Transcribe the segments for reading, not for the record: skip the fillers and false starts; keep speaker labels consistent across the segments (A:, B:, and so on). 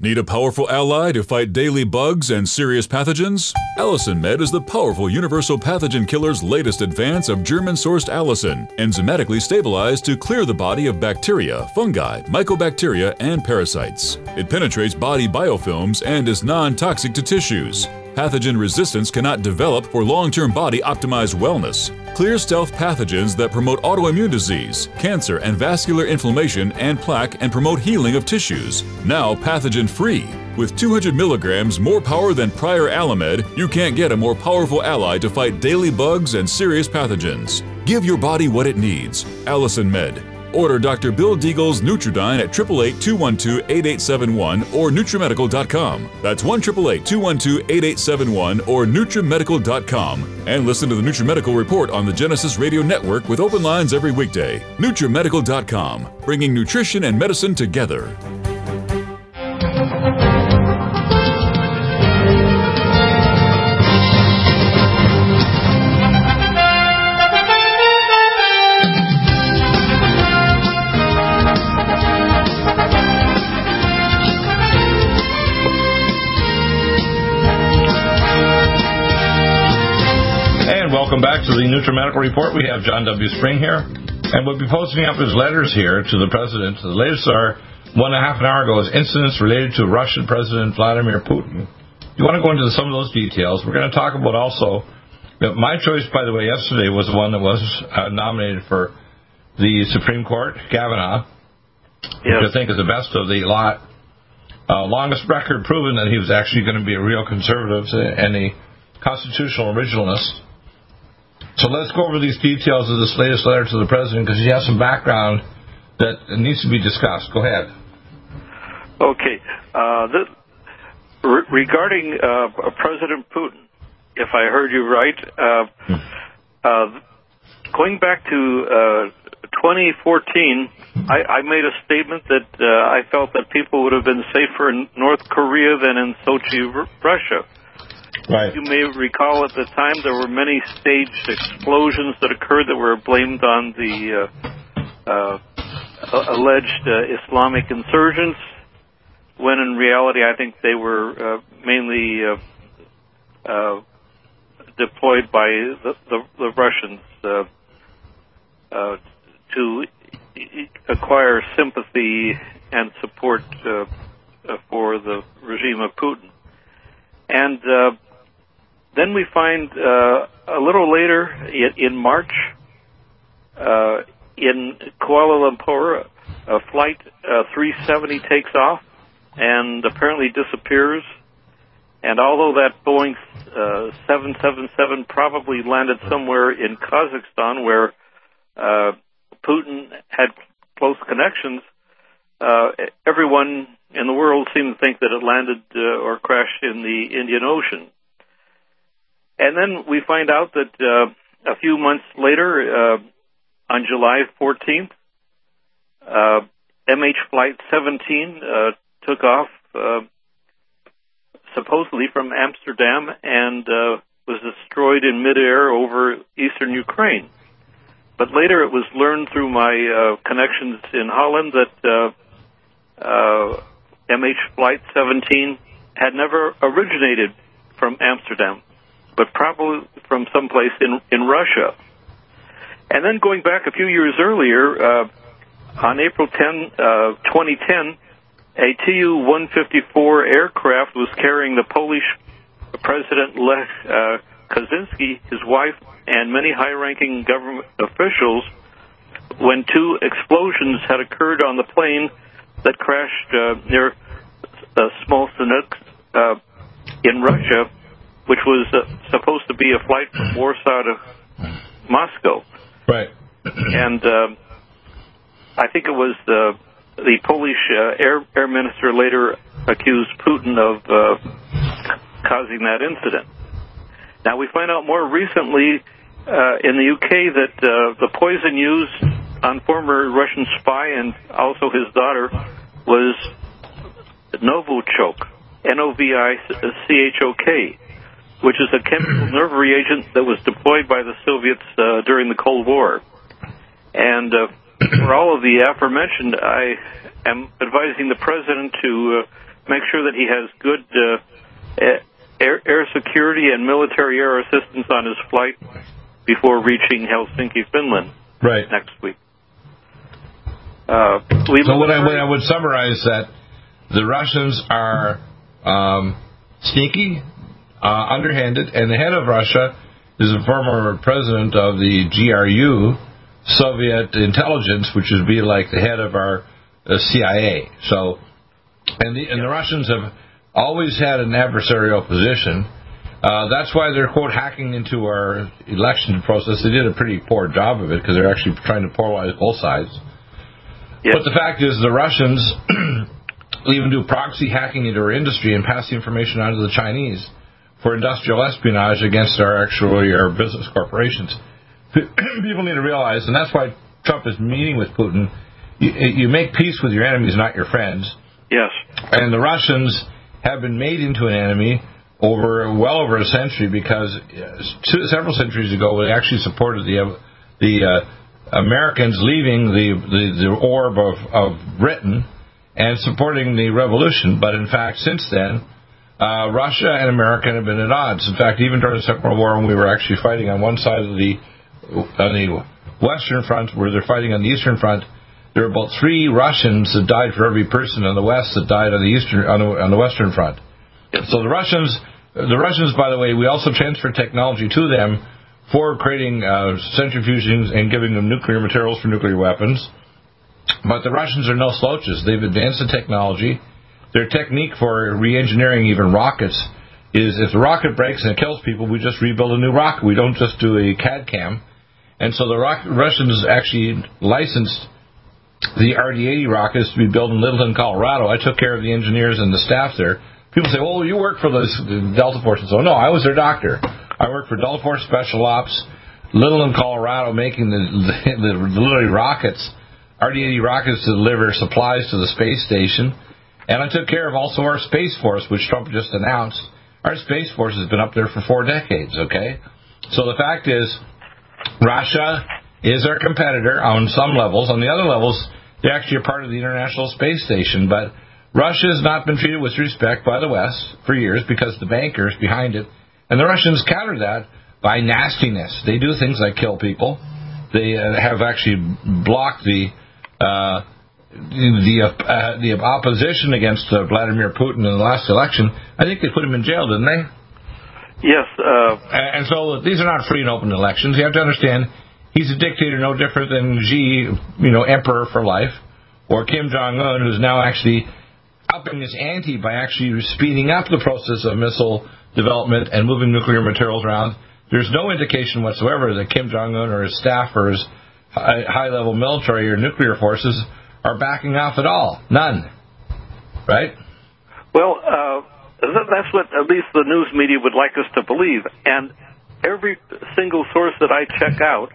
A: Need a powerful ally to fight daily bugs and serious pathogens? Allicin Med is the powerful universal pathogen killer's latest advance of German-sourced allicin, enzymatically stabilized to clear the body of bacteria, fungi, mycobacteria, and parasites. It penetrates body biofilms and is non-toxic to tissues. Pathogen resistance cannot develop for long-term body-optimized wellness. Clear stealth pathogens that promote autoimmune disease, cancer and vascular inflammation and plaque and promote healing of tissues. Now pathogen-free. With 200 milligrams more power than prior Alamed, you can't get a more powerful ally to fight daily bugs and serious pathogens. Give your body what it needs. Allicin Med. Order Dr. Bill Deagle's Nutridyne at 888-212-8871 or NutriMedical.com. That's 1-888-212-8871 or NutriMedical.com. And listen to the NutriMedical Report on the Genesis Radio Network with open lines every weekday. NutriMedical.com, bringing nutrition and medicine together.
B: Welcome back to the NutriMedical Report. We have John W. Spring here, and we'll be posting up his letters here to the President. The latest are 1.5 hours ago is incidents related to Russian President Vladimir Putin. You want to go into some of those details. We're going to talk about also, my choice, by the way, yesterday was the one that was nominated for the Supreme Court, Kavanaugh, which I think is the best of the lot. Longest record proven that he was actually going to be a real conservative and a constitutional originalist. So let's go over these details of this latest letter to the President, because he has some background that needs to be discussed. Go ahead.
C: Okay. Regarding President Putin, if I heard you right, going back to 2014, I made a statement that I felt that people would have been safer in North Korea than in Sochi, Russia.
B: Right.
C: You may recall at the time there were many staged explosions that occurred that were blamed on the alleged Islamic insurgents, when in reality I think they were mainly deployed by the Russians to acquire sympathy and support for the regime of Putin. And then we find a little later in March in Kuala Lumpur, Flight 370 takes off and apparently disappears. And although that Boeing 777 probably landed somewhere in Kazakhstan where Putin had close connections, everyone in the world seemed to think that it landed or crashed in the Indian Ocean. And then we find out that a few months later, on July 14th, MH Flight 17 took off supposedly from Amsterdam and was destroyed in midair over eastern Ukraine. But later it was learned through my connections in Holland that MH Flight 17 had never originated from Amsterdam, but probably from someplace in Russia. And then going back a few years earlier, on April 10, 2010, a Tu-154 aircraft was carrying the Polish President Lech Kaczynski, his wife, and many high-ranking government officials when two explosions had occurred on the plane that crashed near Smolensk in Russia, which was supposed to be a flight from Warsaw to Moscow.
B: Right.
C: And I think it was the Polish air minister later accused Putin of causing that incident. Now, we find out more recently in the UK that the poison used on former Russian spy and also his daughter was Novichok, Novichok, which is a chemical nerve reagent that was deployed by the Soviets during the Cold War. And for all of the aforementioned, I am advising the President to make sure that he has good air security and military air assistance on his flight before reaching Helsinki, Finland next week.
B: So what I would summarize that the Russians are sneaky, underhanded, and the head of Russia is a former president of the GRU, Soviet intelligence, which would be like the head of our CIA. So, the Russians have always had an adversarial position. That's why they're, quote, hacking into our election process. They did a pretty poor job of it because they're actually trying to polarize both sides. Yes. But the fact is the Russians even do proxy hacking into our industry and pass the information on to the Chinese for industrial espionage against our business corporations. People need to realize, and that's why Trump is meeting with Putin, you make peace with your enemies, not your friends.
C: Yes. And
B: the Russians have been made into an enemy well over a century because several centuries ago they actually supported the Americans leaving the orb of Britain and supporting the revolution. But in fact, since then, Russia and America have been at odds. In fact, even during the Second World War, when we were actually fighting on one side of the Western Front, where they're fighting on the Eastern Front, there were about 3 Russians that died for every person in the West that died on the Western Front. So the Russians, by the way, we also transferred technology to them for creating centrifuges and giving them nuclear materials for nuclear weapons. But the Russians are no slouches. They've advanced the technology. Their technique for re-engineering even rockets is if the rocket breaks and it kills people, we just rebuild a new rocket. We don't just do a CAD-CAM. And so the Russians actually licensed the RD-80 rockets to be built in Littleton, Colorado. I took care of the engineers and the staff there. People say, oh, you work for the Delta Force. So, no, I was their doctor. I worked for Delta Force Special Ops, Littleton, Colorado, making the literally rockets, RD-80 rockets to deliver supplies to the space station. And I took care of also our Space Force, which Trump just announced. Our Space Force has been up there for 4 decades, okay? So the fact is, Russia is our competitor on some levels. On the other levels, they're actually a part of the International Space Station. But Russia has not been treated with respect by the West for years because the bankers behind it. And the Russians counter that by nastiness. They do things like kill people. They have actually blocked the opposition against Vladimir Putin in the last election. I think they put him in jail, didn't they?
C: Yes.
B: And so these are not free and open elections. You have to understand he's a dictator no different than Xi, emperor for life, or Kim Jong-un, who's now actually upping his ante by actually speeding up the process of missile development and moving nuclear materials around. There's no indication whatsoever that Kim Jong-un or his staff or his high-level military or nuclear forces are backing off at all. None. Right?
C: Well, that's what at least the news media would like us to believe. And every single source that I check out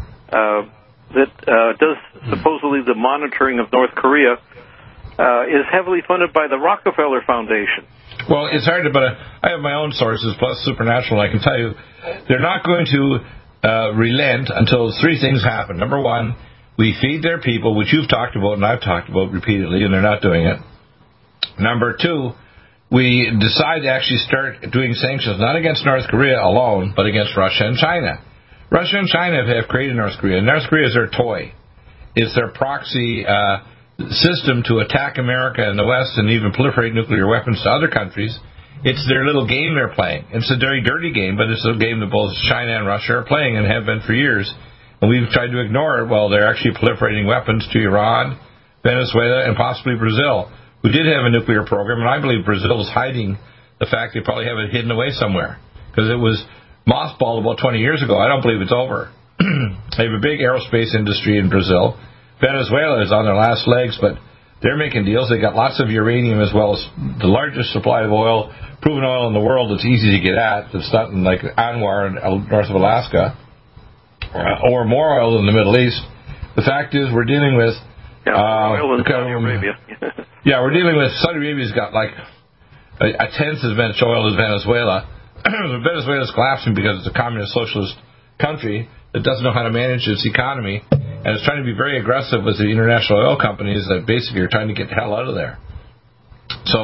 C: that does supposedly the monitoring of North Korea is heavily funded by the Rockefeller Foundation.
B: Well, it's hard to, but I have my own sources, plus Supernatural, and I can tell you they're not going to relent until 3 things happen. Number 1, we feed their people, which you've talked about and I've talked about repeatedly, and they're not doing it. Number 2, we decide to actually start doing sanctions, not against North Korea alone, but against Russia and China. Russia and China have created North Korea. North Korea is their toy. It's their proxy system to attack America and the West and even proliferate nuclear weapons to other countries. It's their little game they're playing. It's a very dirty game, but it's a game that both China and Russia are playing and have been for years. And we've tried to ignore it while they're actually proliferating weapons to Iran, Venezuela, and possibly Brazil, who did have a nuclear program. And I believe Brazil is hiding the fact they probably have it hidden away somewhere because it was mothballed about 20 years ago. I don't believe it's over. They have a big aerospace industry in Brazil. Venezuela is on their last legs, but they're making deals. They got lots of uranium as well as the largest supply of oil, proven oil in the world that's easy to get at. It's not like Anwar north of Alaska or more oil in the Middle East. The fact is we're dealing with
C: oil in Saudi Arabia.
B: Yeah, we're dealing with Saudi Arabia's got like a tenth as much oil as Venezuela. Venezuela's collapsing because it's a communist socialist country that doesn't know how to manage its economy, and it's trying to be very aggressive with the international oil companies that basically are trying to get the hell out of there. So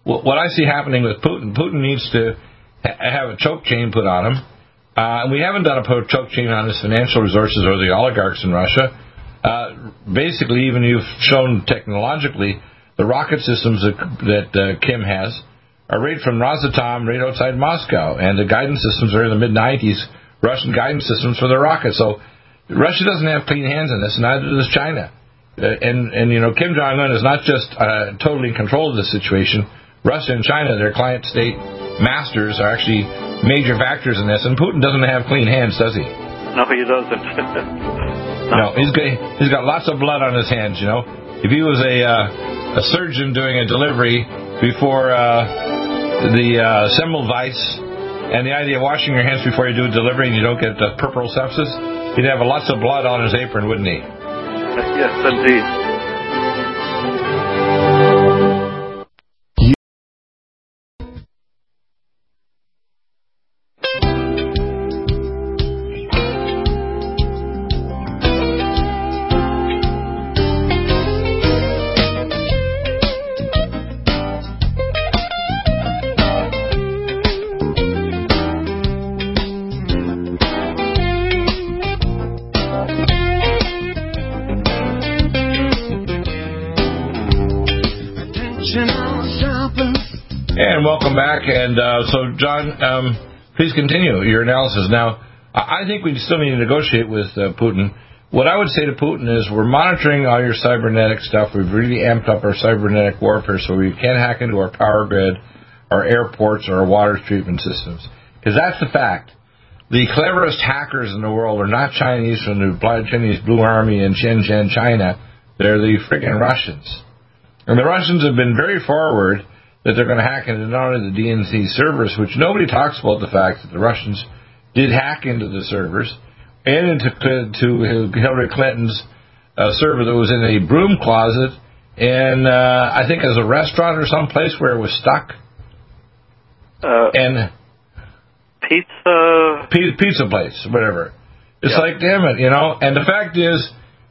B: what I see happening with Putin needs to have a choke chain put on him. We haven't done a choke chain on his financial resources or the oligarchs in Russia. Basically, even you've shown technologically, the rocket systems that Kim has are right from Rosatom, right outside Moscow, and the guidance systems are in the mid-90s, Russian guidance systems for their rockets. So Russia doesn't have clean hands in this, and neither does China. And you know, Kim Jong-un is not just totally in control of the situation. Russia and China, their client state masters, are actually major factors in this, and Putin doesn't have clean hands, does he?
C: No, he doesn't.
B: No, he's got lots of blood on his hands, you know. If he was a surgeon doing a delivery before the Semmelweis, and the idea of washing your hands before you do a delivery and you don't get puerperal sepsis, he'd have lots of blood on his apron, wouldn't he?
C: Yes, indeed.
B: And welcome back. And so, John, please continue your analysis. Now, I think we still need to negotiate with Putin. What I would say to Putin is we're monitoring all your cybernetic stuff. We've really amped up our cybernetic warfare so we can't hack into our power grid, our airports, or our water treatment systems. Because that's the fact. The cleverest hackers in the world are not Chinese from the Chinese Blue Army in Shenzhen, China. They're the friggin' Russians. And the Russians have been very forward that they're going to hack into not only the DNC servers, which nobody talks about the fact that the Russians did hack into the servers, and into Hillary Clinton's server that was in a broom closet, and I think as a restaurant or someplace where it was stuck. And pizza place, whatever. It's like, damn it, you know. And the fact is,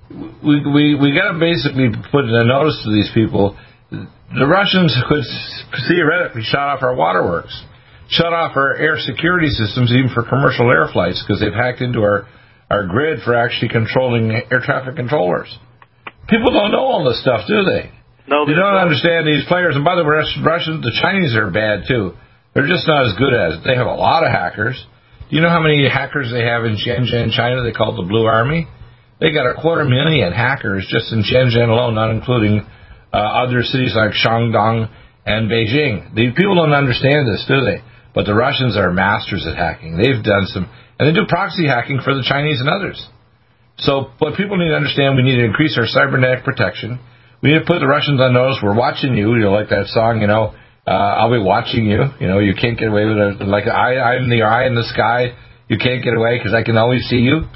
B: we got to basically put a notice to these people. The Russians could theoretically shut off our waterworks, shut off our air security systems, even for commercial air flights, because they've hacked into our grid for actually controlling air traffic controllers. People don't know all this stuff, do they?
C: No,
B: they don't understand these players. And by the way, Russians, the Chinese are bad too. They're just not as good at it. They have a lot of hackers. Do you know how many hackers they have in Shenzhen, China? They call it the Blue Army. They got 250,000 hackers just in Shenzhen alone, not including other cities like Shandong and Beijing. The people don't understand this, do they? But the Russians are masters at hacking. They've done some, and they do proxy hacking for the Chinese and others. So what people need to understand, we need to increase our cybernetic protection. We need to put the Russians on notice. We're watching you. You know, like that song, you know, I'll be watching you. You know, you can't get away with it. Like I'm the eye in the sky. You can't get away because I can always see you.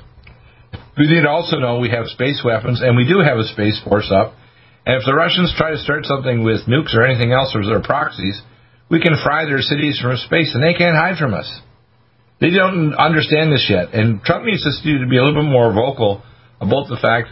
B: We need to also know we have space weapons, and we do have a space force up. And if the Russians try to start something with nukes or anything else or their proxies, we can fry their cities from space, and they can't hide from us. They don't understand this yet. And Trump needs to be a little bit more vocal about the fact that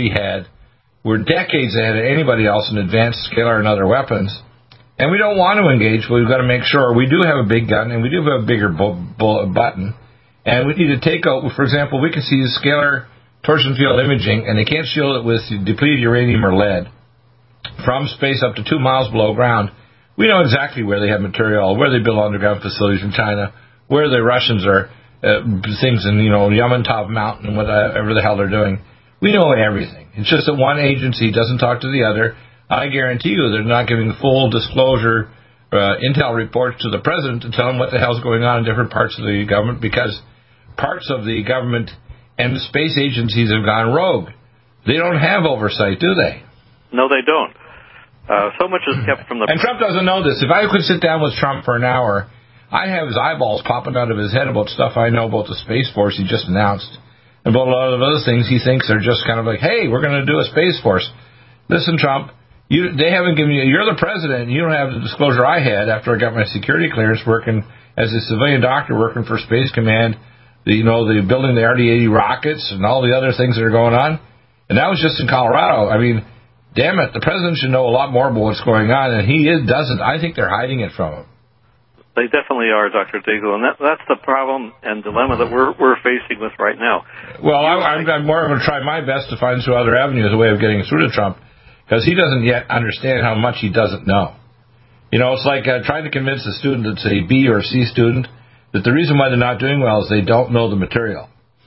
B: we're decades ahead of anybody else in advanced scalar and other weapons. And we don't want to engage, but we've got to make sure we do have a big gun, and we do have a bigger button. And we need to take out, for example, we can see the scalar torsion field imaging, and they can't shield it with depleted uranium or lead from space up to 2 miles below ground. We know exactly where they have material, where they build underground facilities in China, where the Russians are, things in, you know, Yamantov Mountain and whatever the hell they're doing. We know everything. It's just that one agency doesn't talk to the other. I guarantee you they're not giving full disclosure intel reports to the president to tell him what the hell's going on in different parts of the government, because parts of the government and the space agencies have gone rogue. They don't have oversight, do they?
C: No, they don't. So much is kept from the...
B: And Trump doesn't know this. If I could sit down with Trump for an hour, I'd have his eyeballs popping out of his head about stuff I know about the Space Force he just announced, about a lot of other things he thinks are just kind of like, hey, we're going to do a Space Force. Listen, Trump, they haven't given you... You're the president, and you don't have the disclosure I had after I got my security clearance working as a civilian doctor working for Space Command, the building the RD-80 rockets and all the other things that are going on. And that was just in Colorado. I mean, damn it, the president should know a lot more about what's going on, and he doesn't. I think they're hiding it from him.
C: They definitely are, Dr. Deagle, and that's the problem and dilemma that we're facing with right now.
B: Well, I'm more going to try my best to find some other avenues, a way of getting through to Trump, because he doesn't yet understand how much he doesn't know. You know, it's like trying to convince a student that's a B or a C student that the reason why they're not doing well is they don't know the material.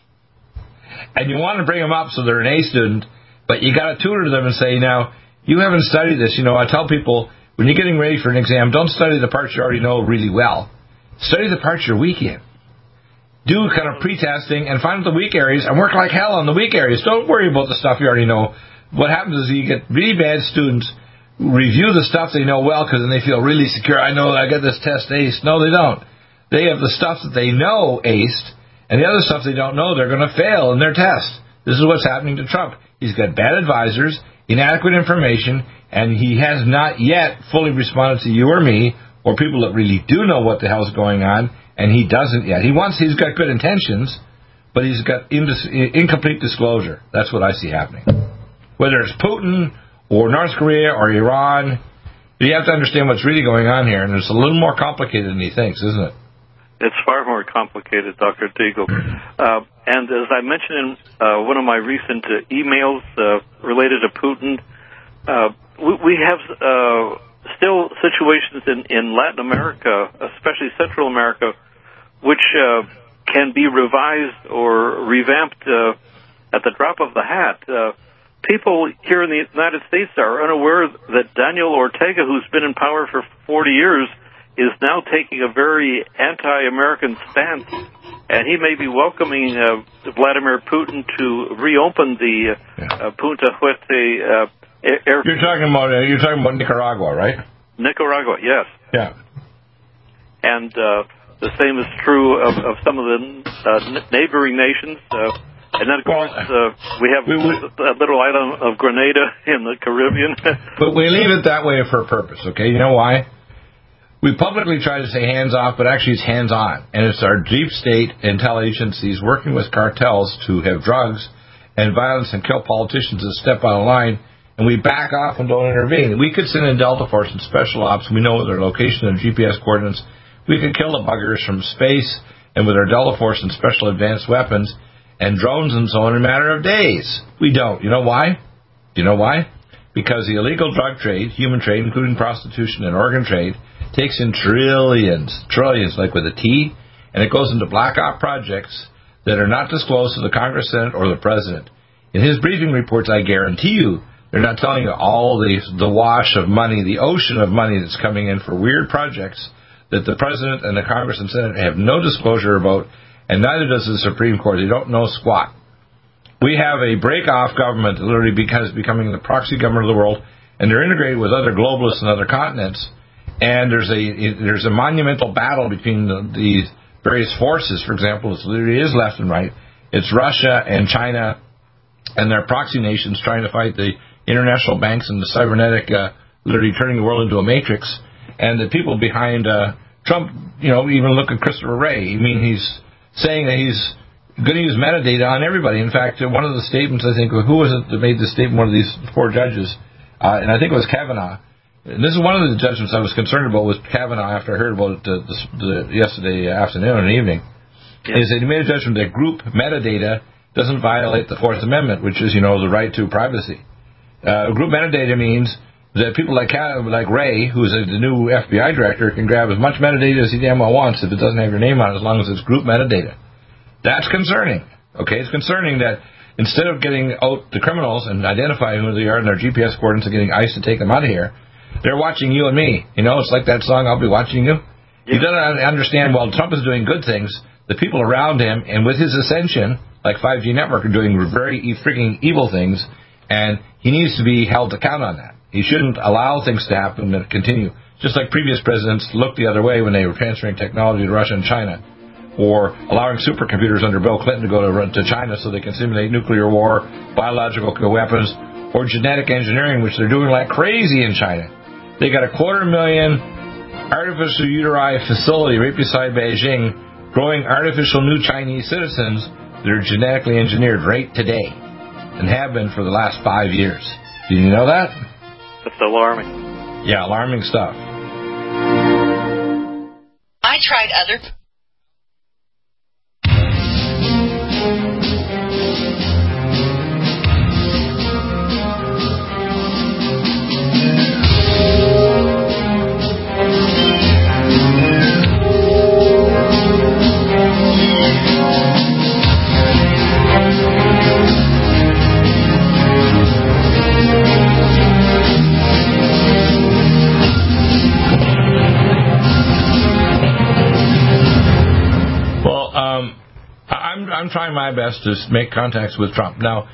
B: And you want to bring them up so they're an A student, but you got to tutor them and say, now, you haven't studied this. You know, I tell people, when you're getting ready for an exam, don't study the parts you already know really well. Study the parts you're weak in. Do kind of pre-testing and find the weak areas and work like hell on the weak areas. Don't worry about the stuff you already know. What happens is you get really bad students who review the stuff they know well because then they feel really secure. I know I got this test aced. No, they don't. They have the stuff that they know aced, and the other stuff they don't know, they're going to fail in their test. This is what's happening to Trump. He's got bad advisors, inadequate information, and he has not yet fully responded to you or me or people that really do know what the hell's going on, and he doesn't yet. He's got good intentions, but he's got incomplete disclosure. That's what I see happening. Whether it's Putin or North Korea or Iran, you have to understand what's really going on here, and it's a little more complicated than he thinks, isn't it?
C: It's far more complicated, Dr. Deagle. And as I mentioned in one of my recent emails related to Putin, we have still situations in Latin America, especially Central America, which can be revised or revamped at the drop of the hat. People here in the United States are unaware that Daniel Ortega, who's been in power for 40 years, is now taking a very anti-American stance, and he may be welcoming Vladimir Putin to reopen the Punta Huete air.
B: You're talking about Nicaragua, right?
C: Nicaragua, yes.
B: Yeah.
C: And the same is true of some of the neighboring nations. And then, of course, we have that little island of Grenada in the Caribbean.
B: But we leave it that way for a purpose, okay? You know why? We publicly try to say hands off, but actually it's hands on. And it's our deep state intelligence agencies working with cartels to have drugs and violence and kill politicians that step out of line, and we back off and don't intervene. We could send in Delta Force and Special Ops. We know their location and GPS coordinates. We could kill the buggers from space and with our Delta Force and Special Advanced Weapons and drones and so on in a matter of days. We don't. You know why? Do you know why? Because the illegal drug trade, human trade, including prostitution and organ trade, takes in trillions, like with a T, and it goes into black op projects that are not disclosed to the Congress, Senate, or the President. In his briefing reports, I guarantee you, they're not telling you all the wash of money, the ocean of money that's coming in for weird projects that the President and the Congress and Senate have no disclosure about, and neither does the Supreme Court. They don't know squat. We have a break-off government that literally becoming the proxy government of the world, and they're integrated with other globalists and other continents. And there's a monumental battle between these various forces. For example, it literally is left and right. It's Russia and China and their proxy nations trying to fight the international banks and the cybernetic, literally turning the world into a matrix. And the people behind Trump, even look at Christopher Wray. I mean, he's saying that he's going to use metadata on everybody. In fact, one of the statements, I think, who was it that made the statement? One of these four judges, and I think it was Kavanaugh. And this is one of the judgments I was concerned about with Kavanaugh after I heard about it yesterday afternoon and evening. Yeah. Is that he made a judgment that group metadata doesn't violate the Fourth Amendment, which is, the right to privacy. Group metadata means that people like Ray, who's the new FBI director, can grab as much metadata as he damn well wants if it doesn't have your name on it, as long as it's group metadata. That's concerning. Okay, it's concerning that instead of getting out the criminals and identifying who they are in their GPS coordinates and getting ICE to take them out of here, they're watching you and me. It's like that song, I'll Be Watching You. Yeah. You don't understand, while Trump is doing good things, the people around him, and with his ascension, like 5G network, are doing very freaking evil things, and he needs to be held to account on that. He shouldn't allow things to happen and continue. Just like previous presidents looked the other way when they were transferring technology to Russia and China, or allowing supercomputers under Bill Clinton to go to China so they can simulate nuclear war, biological weapons, or genetic engineering, which they're doing like crazy in China. They got a 250,000 artificial uteri facility right beside Beijing growing artificial new Chinese citizens that are genetically engineered right today and have been for the last 5 years. Did you know that?
C: That's alarming.
B: Yeah, alarming stuff.
D: I tried other...
B: I'm trying my best to make contacts with Trump. Now,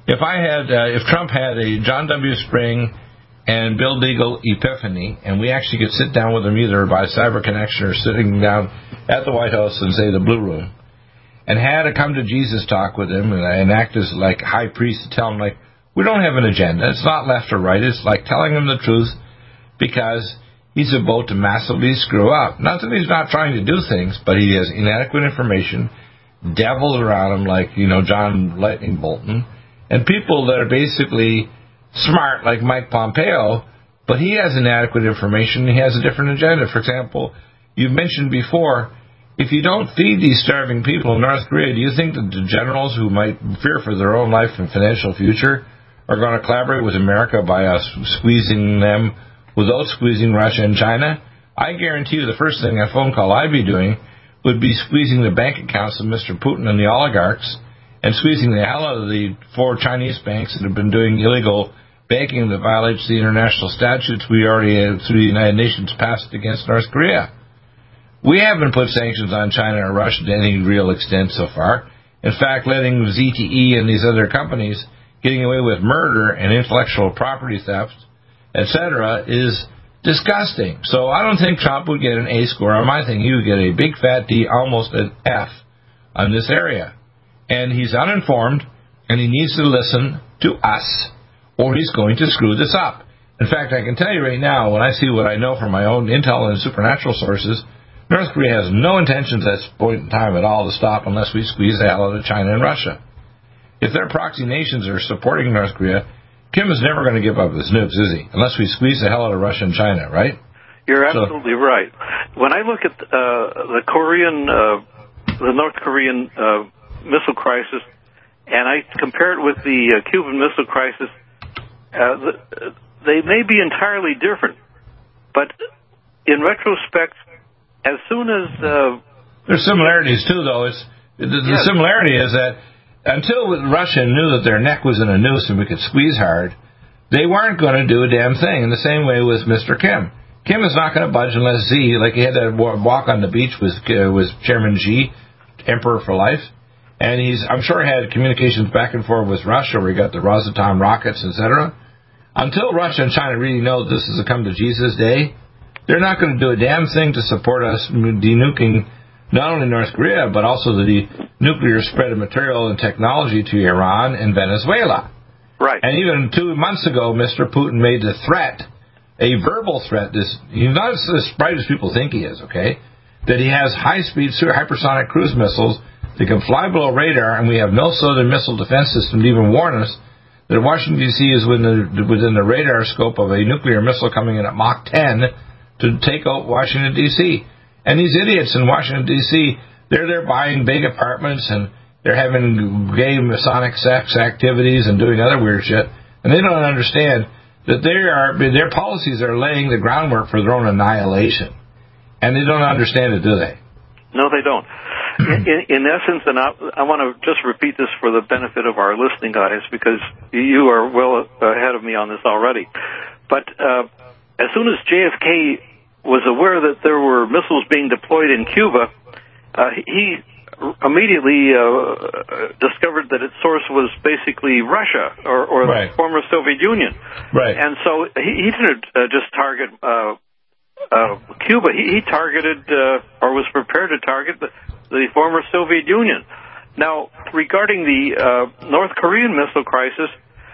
B: if Trump had a John W. Spring and Bill Deagle epiphany, and we actually could sit down with him either by cyber connection or sitting down at the White House in, say, the Blue Room, and had a come to Jesus talk with him and act as like high priest to tell him, like, we don't have an agenda. It's not left or right. It's like telling him the truth because he's about to massively screw up. Not that he's not trying to do things, but he has inadequate information, devils around him like, John Lightning Bolton, and people that are basically smart like Mike Pompeo, but he has inadequate information. He has a different agenda. For example, you've mentioned before, if you don't feed these starving people in North Korea, do you think that the generals who might fear for their own life and financial future are going to collaborate with America by us squeezing them without squeezing Russia and China? I guarantee you the first thing, a phone call I'd be doing would be squeezing the bank accounts of Mr. Putin and the oligarchs and squeezing the hell out of the 4 Chinese banks that have been doing illegal banking that violates the international statutes we already, through the United Nations, passed against North Korea. We haven't put sanctions on China or Russia to any real extent so far. In fact, letting ZTE and these other companies getting away with murder and intellectual property theft, etc., is disgusting. So I don't think Trump would get an A score on my thing. He would get a big fat D, almost an F on this area. And he's uninformed, and he needs to listen to us, or he's going to screw this up. In fact, I can tell you right now, when I see what I know from my own intel and supernatural sources, North Korea has no intentions at this point in time at all to stop unless we squeeze the hell out of China and Russia. If their proxy nations are supporting North Korea, Kim is never going to give up his nukes, is he? Unless we squeeze the hell out of Russia and China, right?
C: You're absolutely right. When I look at the North Korean missile crisis, and I compare it with the Cuban Missile Crisis, they may be entirely different. But in retrospect, as soon as...
B: There's similarities, too, though. The similarity is that until Russia knew that their neck was in a noose and we could squeeze hard, they weren't going to do a damn thing. In the same way with Mr. Kim. Kim is not going to budge unless Xi, like he had that walk on the beach with Chairman Xi, Emperor for life, and I'm sure had communications back and forth with Russia where he got the Rosatom rockets, etc. Until Russia and China really know this is a come to Jesus day, they're not going to do a damn thing to support us denuking not only North Korea, but also the nuclear spread of material and technology to Iran and Venezuela.
C: Right.
B: And even 2 months ago, Mr. Putin made the threat, a verbal threat. He's not as bright as people think he is, okay? That he has high-speed hypersonic cruise missiles that can fly below radar, and we have no southern missile defense system to even warn us that Washington, D.C. is within the radar scope of a nuclear missile coming in at Mach 10 to take out Washington, D.C., and these idiots in Washington, D.C., they're there buying big apartments and they're having gay Masonic sex activities and doing other weird shit. And they don't understand that their policies are laying the groundwork for their own annihilation. And they don't understand it, do they?
C: No, they don't. In essence, and I want to just repeat this for the benefit of our listening audience because you are well ahead of me on this already. But as soon as JFK was aware that there were missiles being deployed in Cuba, he immediately discovered that its source was basically Russia or the former Soviet Union.
B: Right.
C: And so he didn't just target Cuba. He targeted or was prepared to target the former Soviet Union. Now, regarding the North Korean missile crisis,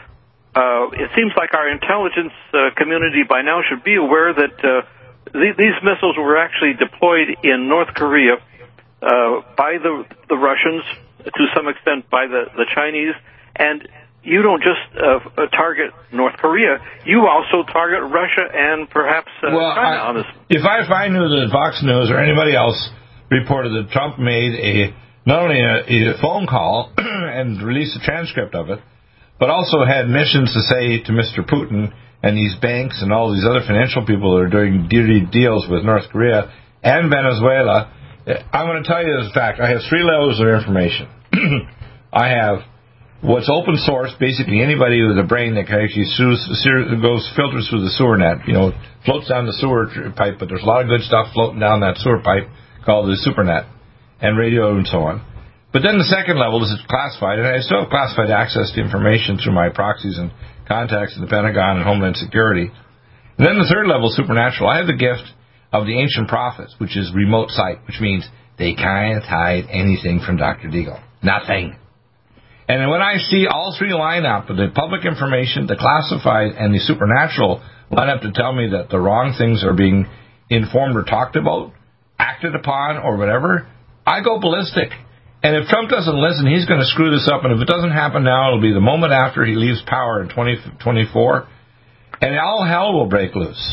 C: it seems like our intelligence community by now should be aware that these missiles were actually deployed in North Korea by the Russians, to some extent by the Chinese, and you don't just target North Korea, you also target Russia and perhaps China on this.
B: If I knew that Fox News or anybody else reported that Trump made not only a phone call and released a transcript of it, but also had missions to say to Mr. Putin and these banks and all these other financial people that are doing dirty deals with North Korea and Venezuela, I'm going to tell you this fact. I have 3 levels of information. I have what's open source, basically anybody with a brain that can actually filters through the sewer net, floats down the sewer pipe, but there's a lot of good stuff floating down that sewer pipe called the supernet and radio and so on. But then the second level is classified, and I still have classified access to information through my proxies and contacts in the Pentagon and Homeland Security. And then the third level, supernatural. I have the gift of the ancient prophets, which is remote sight, which means they can't hide anything from Dr. Deagle. Nothing. And when I see all 3 line up, the public information, the classified, and the supernatural line up to tell me that the wrong things are being informed or talked about, acted upon, or whatever, I go ballistic. And if Trump doesn't listen, he's going to screw this up. And if it doesn't happen now, it'll be the moment after he leaves power in 2024, and all hell will break loose.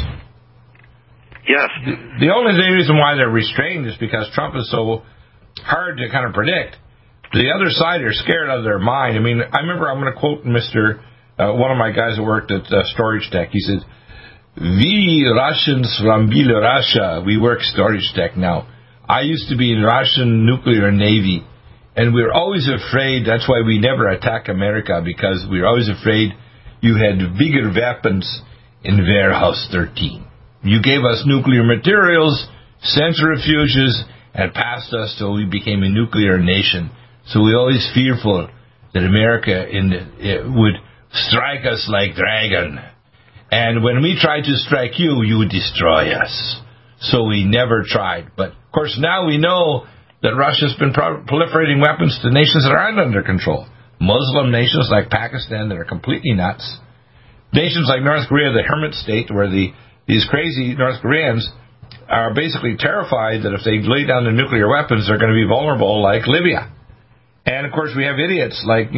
C: Yes.
B: The only reason why they're restrained is because Trump is so hard to kind of predict. The other side are scared out of their mind. I mean, I remember, I'm going to quote one of my guys that worked at Storage Tech. He said, "We Russians from Belarusia, we work Storage Tech now. I used to be in Russian nuclear navy, and we're always afraid. That's why we never attack America, because we're always afraid you had bigger weapons in Warehouse 13. You gave us nuclear materials, centrifuges, and passed us till we became a nuclear nation. So we're always fearful that America would strike us like dragon. And when we tried to strike you, you would destroy us. So we never tried. But, of course, now we know that Russia's been proliferating weapons to nations that aren't under control. Muslim nations like Pakistan that are completely nuts. Nations like North Korea, the hermit state, where these crazy North Koreans are basically terrified that if they lay down their nuclear weapons, they're going to be vulnerable like Libya. And, of course, we have idiots like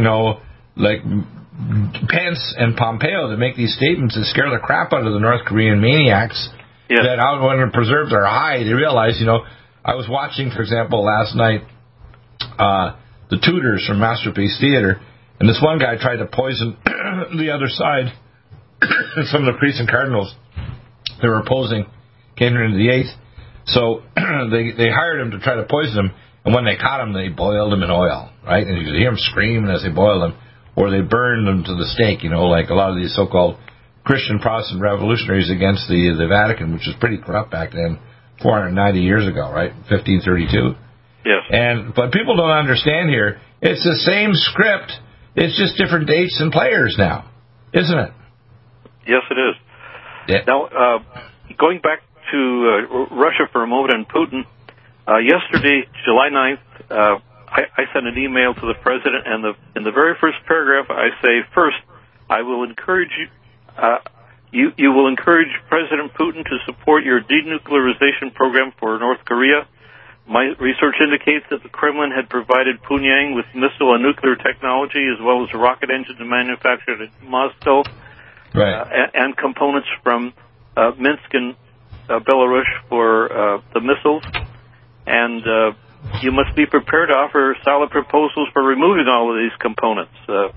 B: Pence and Pompeo that make these statements that scare the crap out of the North Korean maniacs. Yes. That out when to preserve their hide, they realize, I was watching, for example, last night, the Tudors from Masterpiece Theater, and this one guy tried to poison the other side. Some of the priests and cardinals they were opposing Henry VIII. So they hired him to try to poison him, and when they caught him, they boiled him in oil, right? And you could hear him screaming as they boiled him, or they burned him to the stake, like a lot of these so-called Christian Protestant revolutionaries against the Vatican, which was pretty corrupt back then, 490 years ago, right? 1532.
C: Yes.
B: But people don't understand here, it's the same script, it's just different dates and players now, isn't it?
C: Yes, it is.
B: Yeah.
C: Now, going back to Russia for a moment and Putin, yesterday, July 9th, I sent an email to the president, and in the very first paragraph, I say, first, I will encourage you, you will encourage President Putin to support your denuclearization program for North Korea. My research indicates that the Kremlin had provided Pyongyang with missile and nuclear technology, as well as rocket engines manufactured at Moscow,
B: right,
C: and components from Minsk and Belarus for the missiles. And you must be prepared to offer solid proposals for removing all of these components.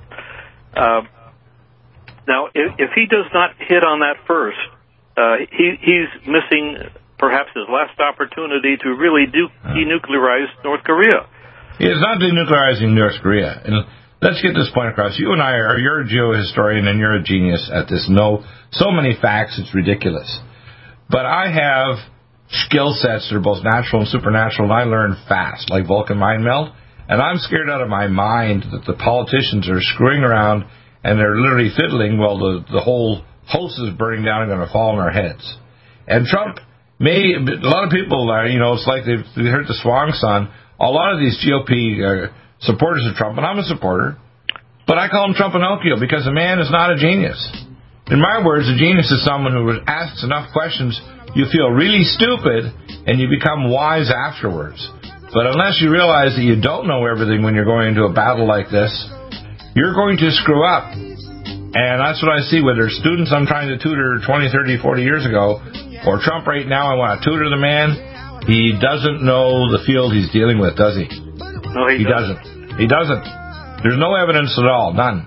C: Now, if he does not hit on that first, he's missing perhaps his last opportunity to really denuclearize North Korea.
B: He is not denuclearizing North Korea. And let's get this point across. You and I you're a geohistorian and you're a genius at this. Know so many facts, it's ridiculous. But I have skill sets that are both natural and supernatural, and I learn fast, like Vulcan mind meld. And I'm scared out of my mind that the politicians are screwing around and they're literally fiddling while the whole host is burning down and going to fall on our heads. And Trump a lot of people are, it's like they heard the swan song. A lot of these GOP supporters of Trump, and I'm a supporter, but I call him Trumpinocchio because the man is not a genius. In my words, a genius is someone who asks enough questions, you feel really stupid, and you become wise afterwards. But unless you realize that you don't know everything when you're going into a battle like this, you're going to screw up. And that's what I see, whether students I'm trying to tutor 20, 30, 40 years ago, or Trump right now, I want to tutor the man. He doesn't know the field he's dealing with, does he?
C: No, he
B: doesn't. He doesn't. There's no evidence at all, none.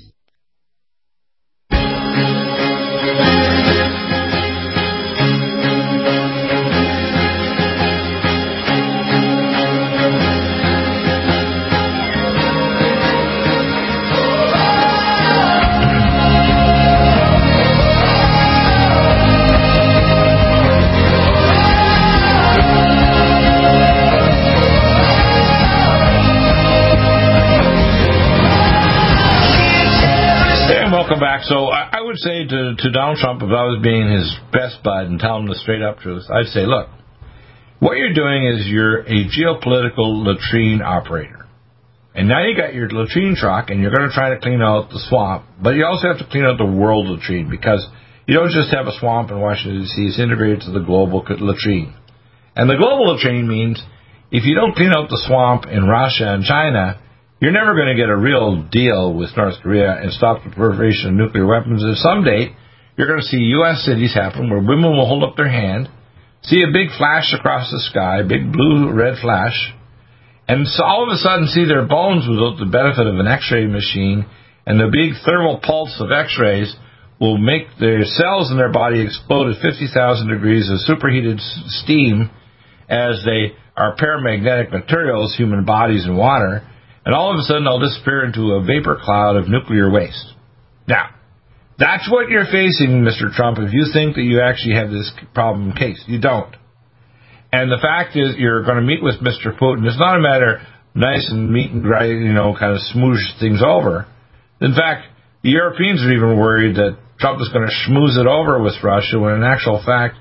B: Welcome back. So I would say to Donald Trump, if I was being his best bud and tell him the straight up truth, I'd say, look, what you're doing is you're a geopolitical latrine operator. And now you got your latrine truck and you're going to try to clean out the swamp, but you also have to clean out the world latrine, because you don't just have a swamp in Washington, D.C., it's integrated to the global latrine. And the global latrine means if you don't clean out the swamp in Russia and China, you're never going to get a real deal with North Korea and stop the proliferation of nuclear weapons. And someday, you're going to see U.S. cities happen where women will hold up their hand, see a big flash across the sky, big blue-red flash, and so all of a sudden see their bones without the benefit of an X-ray machine, and the big thermal pulse of X-rays will make their cells in their body explode at 50,000 degrees of superheated steam as they are paramagnetic materials, human bodies and water, and all of a sudden they'll disappear into a vapor cloud of nuclear waste. Now, that's what you're facing, Mr. Trump, if you think that you actually have this problem case. You don't. And the fact is, you're going to meet with Mr. Putin. It's not a matter of nice and meet and greet, kind of smoosh things over. In fact, the Europeans are even worried that Trump is going to schmooze it over with Russia, when in actual fact,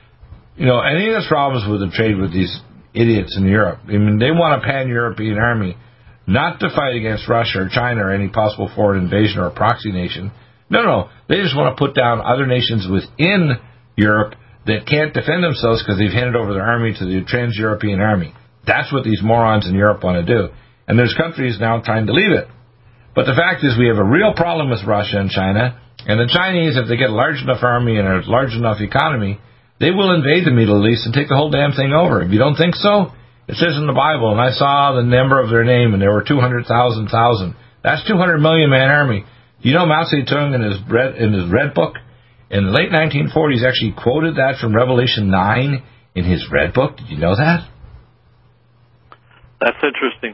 B: any of the problems with the trade with these idiots in Europe, I mean, they want a pan-European army, not to fight against Russia or China or any possible foreign invasion or a proxy nation. No. They just want to put down other nations within Europe that can't defend themselves because they've handed over their army to the trans-European army. That's what these morons in Europe want to do. And there's countries now trying to leave it. But the fact is we have a real problem with Russia and China. And the Chinese, if they get a large enough army and a large enough economy, they will invade the Middle East and take the whole damn thing over. If you don't think so, it says in the Bible, and I saw the number of their name, and there were 200,000. That's 200 million man army. You know, Mao Zedong in his red book in the late 1940s actually quoted that from Revelation 9 in his red book. Did you know that?
C: That's interesting.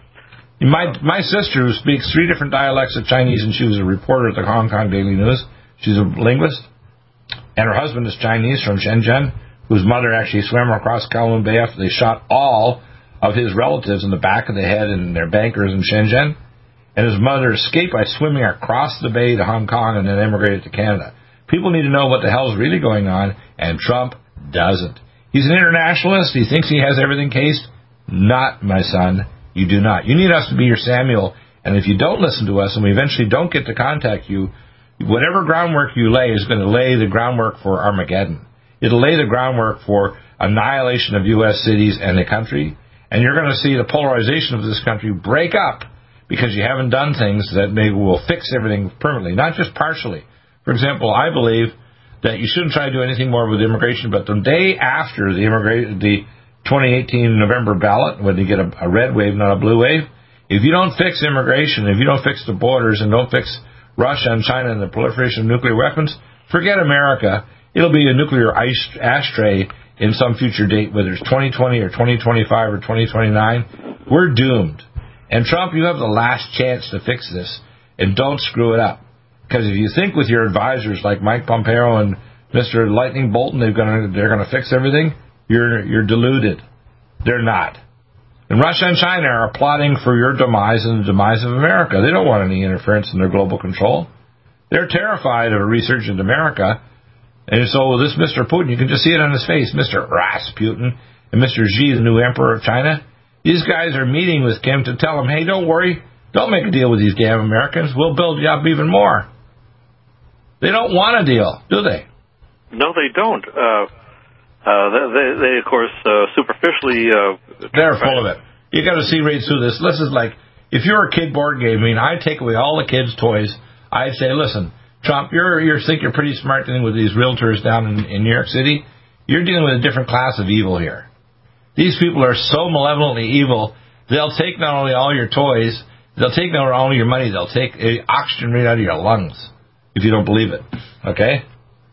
B: My sister, who speaks 3 different dialects of Chinese, and she was a reporter at the Hong Kong Daily News. She's a linguist, and her husband is Chinese from Shenzhen, whose mother actually swam across Kowloon Bay after they shot all of his relatives in the back of the head and their bankers in Shenzhen. And his mother escaped by swimming across the bay to Hong Kong and then emigrated to Canada. People need to know what the hell is really going on, and Trump doesn't. He's an internationalist. He thinks he has everything cased. Not, my son. You do not. You need us to be your Samuel, and if you don't listen to us and we eventually don't get to contact you, whatever groundwork you lay is going to lay the groundwork for Armageddon. It'll lay the groundwork for annihilation of U.S. cities and the country. And you're going to see the polarization of this country break up because you haven't done things that maybe will fix everything permanently, not just partially. For example, I believe that you shouldn't try to do anything more with immigration, but the day after the 2018 November ballot, when you get a red wave, not a blue wave, if you don't fix immigration, if you don't fix the borders and don't fix Russia and China and the proliferation of nuclear weapons, forget America. It'll be a nuclear ashtray in some future date, whether it's 2020 or 2025 or 2029, we're doomed. And Trump, you have the last chance to fix this, and don't screw it up. Because if you think with your advisors like Mike Pompeo and Mr. Lightning Bolton, they're going to fix everything, you're deluded. They're not. And Russia and China are plotting for your demise and the demise of America. They don't want any interference in their global control. They're terrified of a resurgent America. And so this Mr. Putin, you can just see it on his face, Mr. Rasputin and Mr. Xi, the new emperor of China. These guys are meeting with Kim to tell him, hey, don't worry, don't make a deal with these damn Americans. We'll build you up even more. They don't want a deal, do they?
C: No, they don't. They of course, superficially...
B: they're full of it. You got to see right through this. This is like, if you're a kid board gaming, I'd take away all the kids' toys. I'd say, listen, Trump, you think you're pretty smart dealing with these realtors down in New York City. You're dealing with a different class of evil here. These people are so malevolently evil, they'll take not only all your toys, they'll take not only your money, they'll take oxygen right out of your lungs, if you don't believe it. Okay?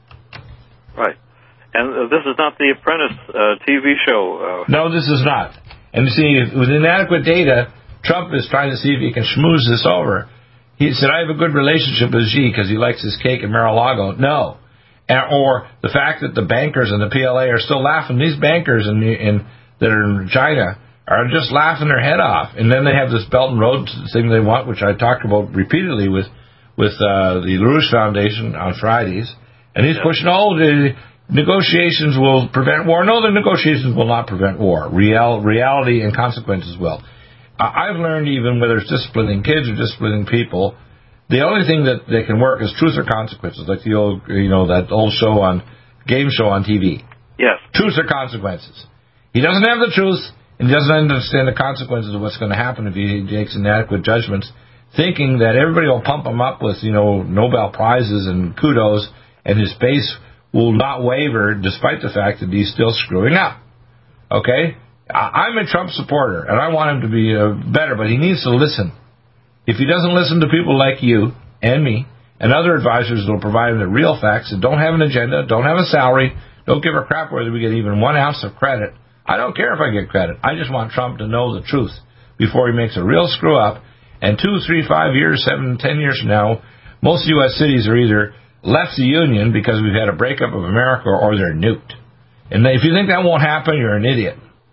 C: Right. And this is not the Apprentice TV show.
B: No, this is not. And you see, with inadequate data, Trump is trying to see if he can schmooze this over. He said, I have a good relationship with Xi because he likes his cake at Mar-a-Lago. No. Or the fact that the bankers in the PLA are still laughing. These bankers that are in China are just laughing their head off. And then they have this Belt and Road thing they want, which I talked about repeatedly with the LaRouche Foundation on Fridays. And he's pushing, the negotiations will prevent war. No, the negotiations will not prevent war. Reality and consequences will. I've learned even whether it's disciplining kids or disciplining people, the only thing that can work is truth or consequences, like the old, that old game show on TV.
C: Yes.
B: Truth or consequences. He doesn't have the truth, and he doesn't understand the consequences of what's going to happen if he makes inadequate judgments, thinking that everybody will pump him up with, Nobel Prizes and kudos, and his base will not waver despite the fact that he's still screwing up. Okay? I'm a Trump supporter, and I want him to be better, but he needs to listen. If he doesn't listen to people like you and me and other advisors that will provide him the real facts that don't have an agenda, don't have a salary, don't give a crap whether we get even 1 ounce of credit, I don't care if I get credit. I just want Trump to know the truth before he makes a real screw-up. And 2, 3, 5 years, 7, 10 years from now, most U.S. cities are either left the Union because we've had a breakup of America or they're nuked. And if you think that won't happen, you're an idiot.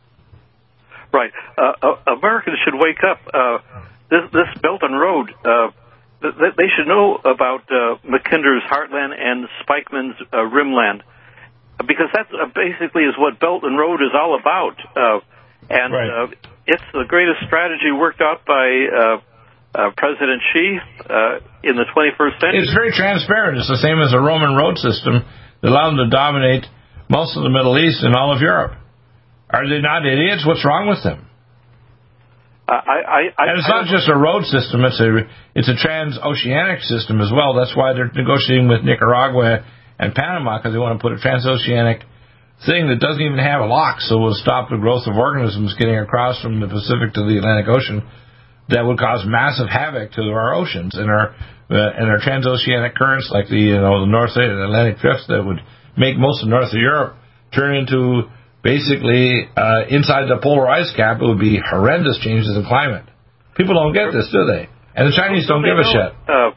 C: Right. Americans should wake up. This Belt and Road, they should know about Mackinder's Heartland and Spikeman's Rimland, because that basically is what Belt and Road is all about. It's the greatest strategy worked out by President Xi in the 21st century.
B: It's very transparent. It's the same as the Roman road system that allowed them to dominate most of the Middle East and all of Europe. Are they not idiots? What's wrong with them? And it's not just a road system; it's a transoceanic system as well. That's why they're negotiating with Nicaragua and Panama, because they want to put a transoceanic thing that doesn't even have a lock, so it will stop the growth of organisms getting across from the Pacific to the Atlantic Ocean. That would cause massive havoc to our oceans and our transoceanic currents, like the North Atlantic drift, that would make most of north of Europe turn into basically inside the polar ice cap. It would be horrendous changes in climate. People don't get this, do they? And the Chinese don't give a shit.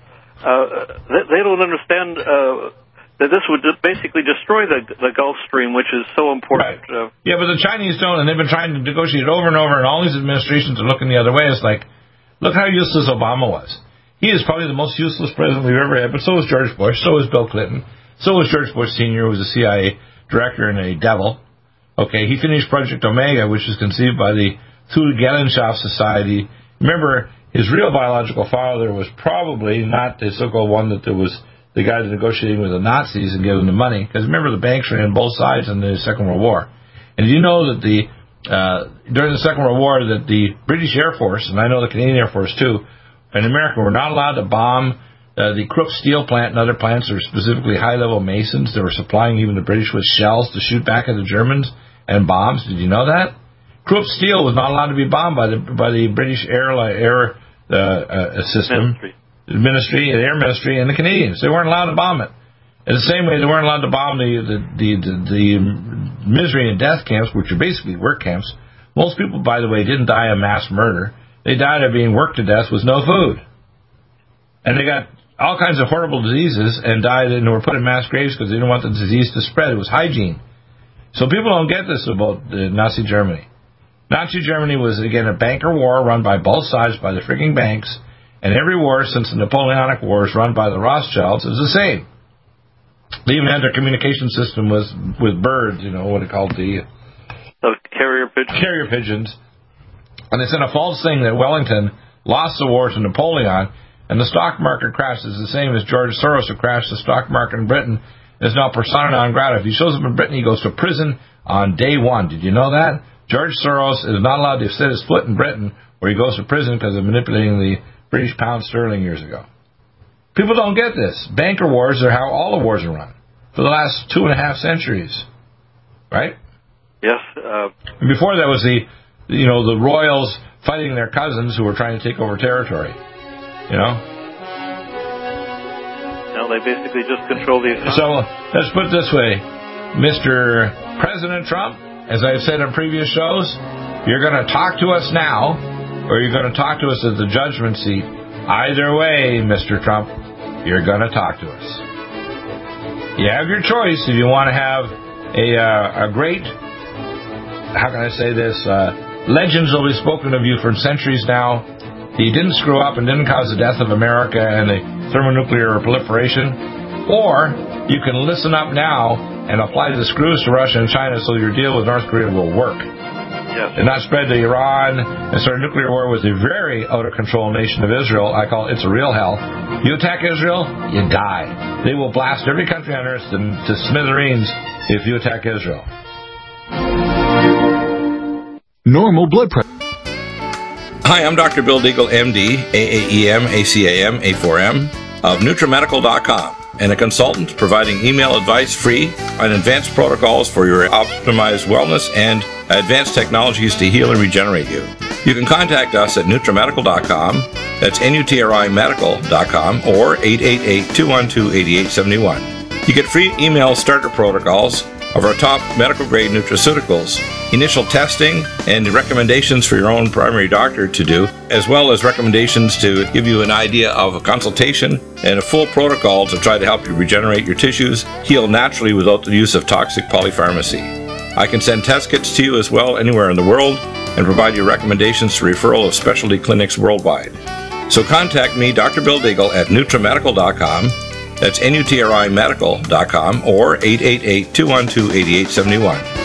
C: They don't understand that this would basically destroy the Gulf Stream, which is so important.
B: Right. Yeah, but the Chinese don't, and they've been trying to negotiate over and over, and all these administrations are looking the other way. It's like, look how useless Obama was. He is probably the most useless president we've ever had, but so was George Bush, so was Bill Clinton, so was George Bush Sr., who was a CIA director and a devil. Okay, he finished Project Omega, which was conceived by the Thule-Gesellschaft Society. Remember, his real biological father was probably not the so-called one that there was the guy negotiating with the Nazis and giving them the money. Because remember, the banks ran both sides in the Second World War. And you know that during the Second World War that the British Air Force, and I know the Canadian Air Force too, and America were not allowed to bomb the Krupp steel plant and other plants that were specifically high-level masons. They were supplying even the British with shells to shoot back at the Germans and bombs. Did you know that? Krupp Steel was not allowed to be bombed by the British Air System Ministry, Air Ministry, and the Canadians. They weren't allowed to bomb it. In the same way, they weren't allowed to bomb the misery and death camps, which are basically work camps. Most people, by the way, didn't die of mass murder. They died of being worked to death with no food, and they got all kinds of horrible diseases and died and were put in mass graves because they didn't want the disease to spread. It was hygiene. So people don't get this about Nazi Germany. Nazi Germany was, again, a banker war run by both sides by the freaking banks, and every war since the Napoleonic Wars run by the Rothschilds is the same. They even had their communication system with birds, what it called the
C: carrier pigeons.
B: Carrier pigeons. And they sent a false thing that Wellington lost the war to Napoleon, and the stock market crashed. Is the same as George Soros, who crashed the stock market in Britain. Is now persona non grata. If he shows up in Britain, he goes to prison on day one. Did you know that? George Soros is not allowed to set his foot in Britain, where he goes to prison because of manipulating the British pound sterling years ago. People don't get this. Banker wars are how all the wars are run for the last 2.5 centuries, right?
C: Yes.
B: And before that was the royals fighting their cousins who were trying to take over territory.
C: Now they basically just control the economy.
B: So let's put it this way, Mr. President Trump, as I've said in previous shows, you're going to talk to us now, or you're going to talk to us at the judgment seat. Either way, Mr. Trump, you're going to talk to us. You have your choice if you want to have a great, how can I say this, legends will be spoken of you for centuries now. He didn't screw up and didn't cause the death of America and the thermonuclear proliferation. Or you can listen up now and apply the screws to Russia and China so your deal with North Korea will work.
C: Yes.
B: And not spread to Iran and start a nuclear war with the very out-of-control nation of Israel. I call it's a real hell. You attack Israel, you die. They will blast every country on earth to smithereens if you attack Israel.
A: Normal blood pressure.
B: Hi, I'm Dr. Bill Deagle, MD, AAEM, ACAM, A4M, of NutriMedical.com, and a consultant providing email advice free on advanced protocols for your optimized wellness and advanced technologies to heal and regenerate you. You can contact us at NutriMedical.com, that's NutriMedical.com, or 888-212-8871. You get free email starter protocols of our top medical-grade nutraceuticals, initial testing, and recommendations for your own primary doctor to do, as well as recommendations to give you an idea of a consultation and a full protocol to try to help you regenerate your tissues, heal naturally without the use of toxic polypharmacy. I can send test kits to you as well anywhere in the world and provide you recommendations to referral of specialty clinics worldwide. So contact me, Dr. Bill Deagle, at NutriMedical.com. That's NutriMedical.com, or 888-212-8871.